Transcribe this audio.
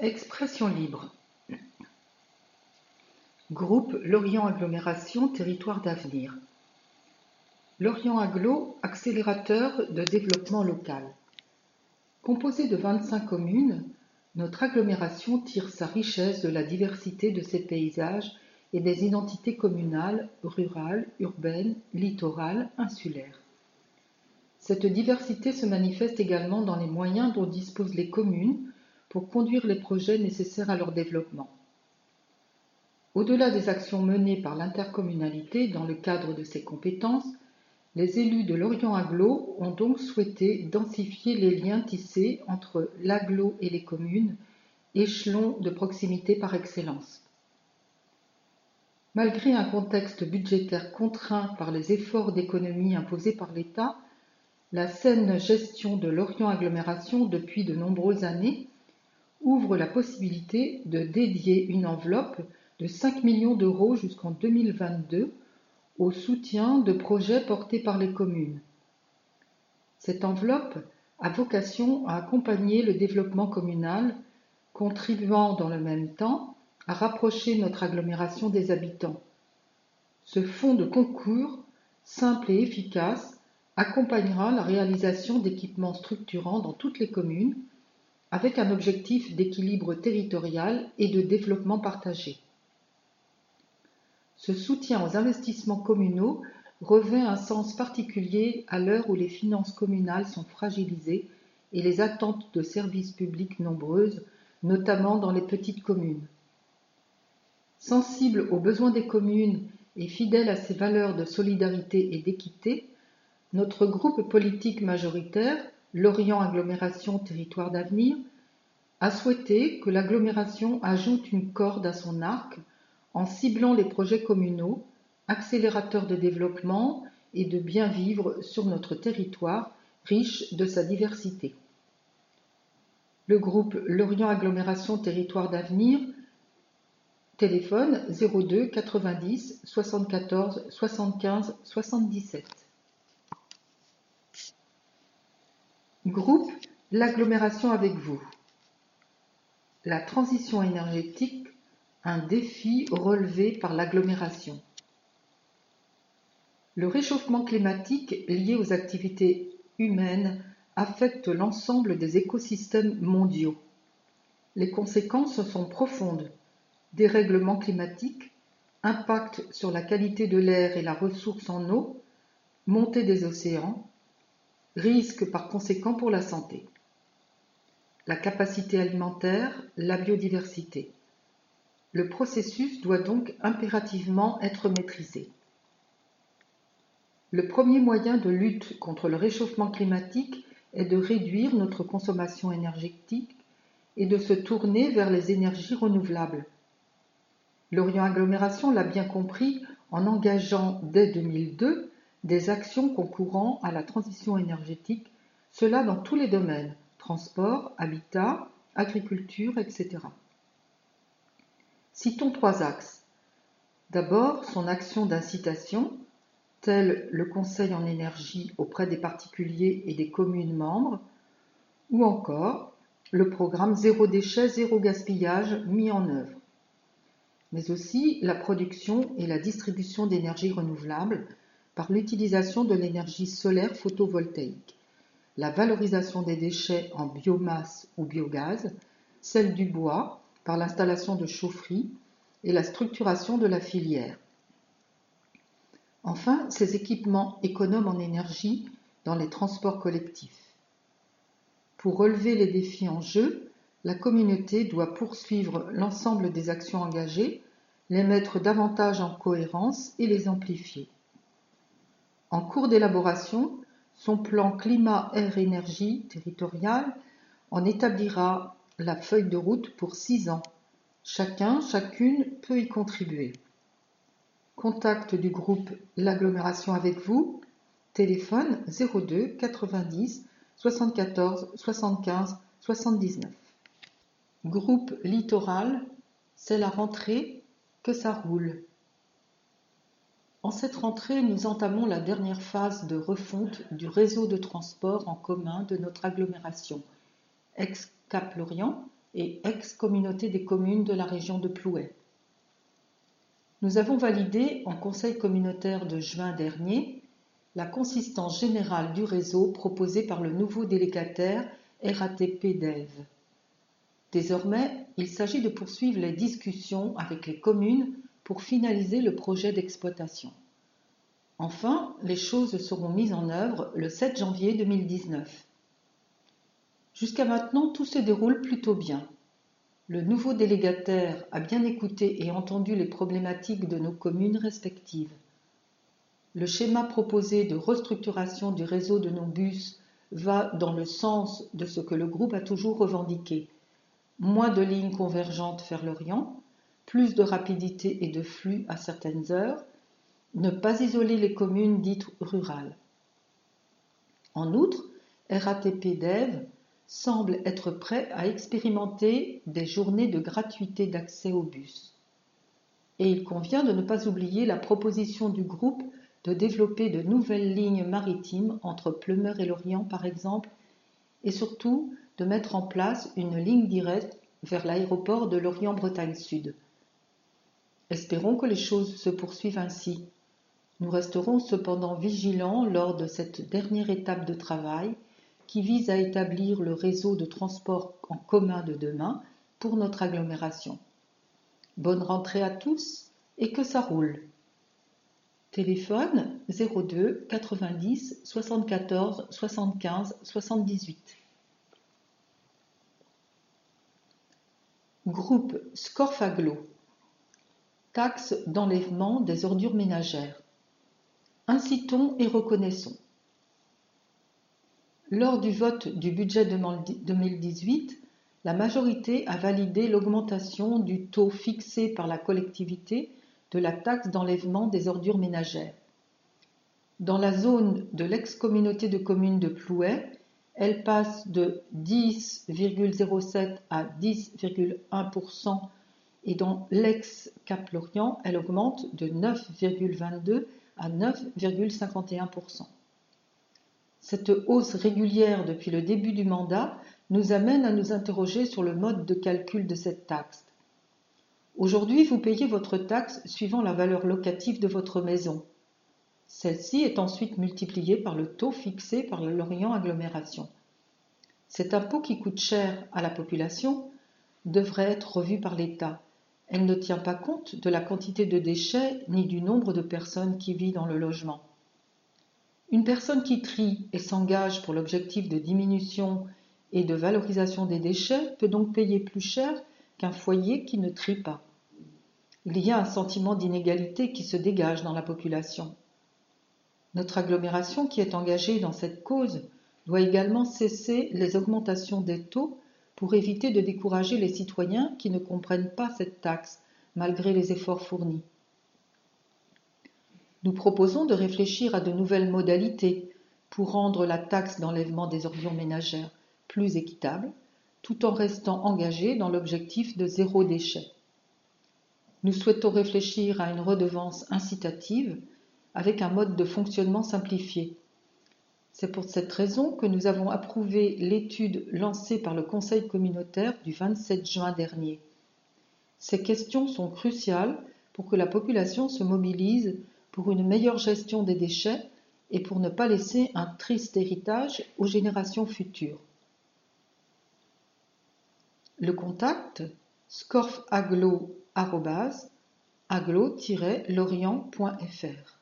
Expression libre. Groupe Lorient Agglomération Territoire d'avenir. Lorient Agglo, accélérateur de développement local. Composée de 25 communes, notre agglomération tire sa richesse de la diversité de ses paysages et des identités communales, rurales, urbaines, littorales, insulaires. Cette diversité se manifeste également dans les moyens dont disposent les communes pour conduire les projets nécessaires à leur développement. Au-delà des actions menées par l'intercommunalité dans le cadre de ses compétences, les élus de Lorient Agglo ont donc souhaité densifier les liens tissés entre l'agglo et les communes, échelon de proximité par excellence. Malgré un contexte budgétaire contraint par les efforts d'économie imposés par l'État, la saine gestion de Lorient Agglomération depuis de nombreuses années ouvre la possibilité de dédier une enveloppe de 5 millions d'euros jusqu'en 2022 au soutien de projets portés par les communes. Cette enveloppe a vocation à accompagner le développement communal, contribuant dans le même temps à rapprocher notre agglomération des habitants. Ce fonds de concours, simple et efficace, accompagnera la réalisation d'équipements structurants dans toutes les communes, avec un objectif d'équilibre territorial et de développement partagé. Ce soutien aux investissements communaux revêt un sens particulier à l'heure où les finances communales sont fragilisées et les attentes de services publics nombreuses, notamment dans les petites communes. Sensible aux besoins des communes et fidèle à ses valeurs de solidarité et d'équité, notre groupe politique majoritaire, Lorient Agglomération Territoire d'avenir, a souhaité que l'agglomération ajoute une corde à son arc en ciblant les projets communaux, accélérateurs de développement et de bien vivre sur notre territoire riche de sa diversité. Le groupe Lorient Agglomération Territoire d'avenir, téléphone 02 90 74 75 77. Groupe L'agglomération avec vous. La transition énergétique, un défi relevé par l'agglomération. Le réchauffement climatique lié aux activités humaines affecte l'ensemble des écosystèmes mondiaux. Les conséquences sont profondes. Dérèglement climatique, impact sur la qualité de l'air et la ressource en eau, montée des océans, risque par conséquent pour la santé. La capacité alimentaire, la biodiversité. Le processus doit donc impérativement être maîtrisé. Le premier moyen de lutte contre le réchauffement climatique est de réduire notre consommation énergétique et de se tourner vers les énergies renouvelables. Lorient Agglomération l'a bien compris en engageant dès 2002 des actions concourant à la transition énergétique, cela dans tous les domaines, transport, habitat, agriculture, etc. Citons 3 axes. D'abord, son action d'incitation, telle le conseil en énergie auprès des particuliers et des communes membres, ou encore le programme Zéro déchet, zéro gaspillage mis en œuvre, mais aussi la production et la distribution d'énergie renouvelable par l'utilisation de l'énergie solaire photovoltaïque, la valorisation des déchets en biomasse ou biogaz, celle du bois par l'installation de chaufferies et la structuration de la filière. Enfin, ces équipements économes en énergie dans les transports collectifs. Pour relever les défis en jeu, la communauté doit poursuivre l'ensemble des actions engagées, les mettre davantage en cohérence et les amplifier. En cours d'élaboration, son plan climat-air-énergie territorial en établira la feuille de route pour 6 ans. Chacune peut y contribuer. Contact du groupe L'agglomération avec vous, téléphone 02 90 74 75 79. Groupe Littoral, c'est la rentrée, que ça roule. En cette rentrée, nous entamons la dernière phase de refonte du réseau de transport en commun de notre agglomération, ex-Cap Lorient, et ex-communauté des communes de la région de Plouay. Nous avons validé en conseil communautaire de juin dernier la consistance générale du réseau proposé par le nouveau délégataire RATP-DEV. Désormais, il s'agit de poursuivre les discussions avec les communes pour finaliser le projet d'exploitation. Enfin, les choses seront mises en œuvre le 7 janvier 2019. Jusqu'à maintenant, tout se déroule plutôt bien. Le nouveau délégataire a bien écouté et entendu les problématiques de nos communes respectives. Le schéma proposé de restructuration du réseau de nos bus va dans le sens de ce que le groupe a toujours revendiqué. Moins de lignes convergentes vers l'Orient, plus de rapidité et de flux à certaines heures, ne pas isoler les communes dites rurales. En outre, RATP-DEV semble être prêt à expérimenter des journées de gratuité d'accès au bus. Et il convient de ne pas oublier la proposition du groupe de développer de nouvelles lignes maritimes entre Pleumeur et Lorient par exemple, et surtout de mettre en place une ligne directe vers l'aéroport de Lorient-Bretagne Sud. Espérons que les choses se poursuivent ainsi. Nous resterons cependant vigilants lors de cette dernière étape de travail qui vise à établir le réseau de transport en commun de demain pour notre agglomération. Bonne rentrée à tous et que ça roule. Téléphone 02 90 74 75 78. Groupe Scorfaglo. Taxe d'enlèvement des ordures ménagères. Incitons et reconnaissons. Lors du vote du budget 2018, la majorité a validé l'augmentation du taux fixé par la collectivité de la taxe d'enlèvement des ordures ménagères. Dans la zone de l'ex-communauté de communes de Plouay, elle passe de 10,07 à 10,1% et dans l'ex-Cap-Lorient, elle augmente de 9,22 à 9,51%. Cette hausse régulière depuis le début du mandat nous amène à nous interroger sur le mode de calcul de cette taxe. Aujourd'hui, vous payez votre taxe suivant la valeur locative de votre maison. Celle-ci est ensuite multipliée par le taux fixé par le Lorient Agglomération. Cet impôt qui coûte cher à la population devrait être revu par l'État. Elle ne tient pas compte de la quantité de déchets ni du nombre de personnes qui vivent dans le logement. Une personne qui trie et s'engage pour l'objectif de diminution et de valorisation des déchets peut donc payer plus cher qu'un foyer qui ne trie pas. Il y a un sentiment d'inégalité qui se dégage dans la population. Notre agglomération qui est engagée dans cette cause doit également cesser les augmentations des taux pour éviter de décourager les citoyens qui ne comprennent pas cette taxe malgré les efforts fournis. Nous proposons de réfléchir à de nouvelles modalités pour rendre la taxe d'enlèvement des ordures ménagères plus équitable, tout en restant engagés dans l'objectif de zéro déchet. Nous souhaitons réfléchir à une redevance incitative avec un mode de fonctionnement simplifié. C'est pour cette raison que nous avons approuvé l'étude lancée par le Conseil communautaire du 27 juin dernier. Ces questions sont cruciales pour que la population se mobilise pour une meilleure gestion des déchets et pour ne pas laisser un triste héritage aux générations futures. Le contact scorfaglo@aglo-lorient.fr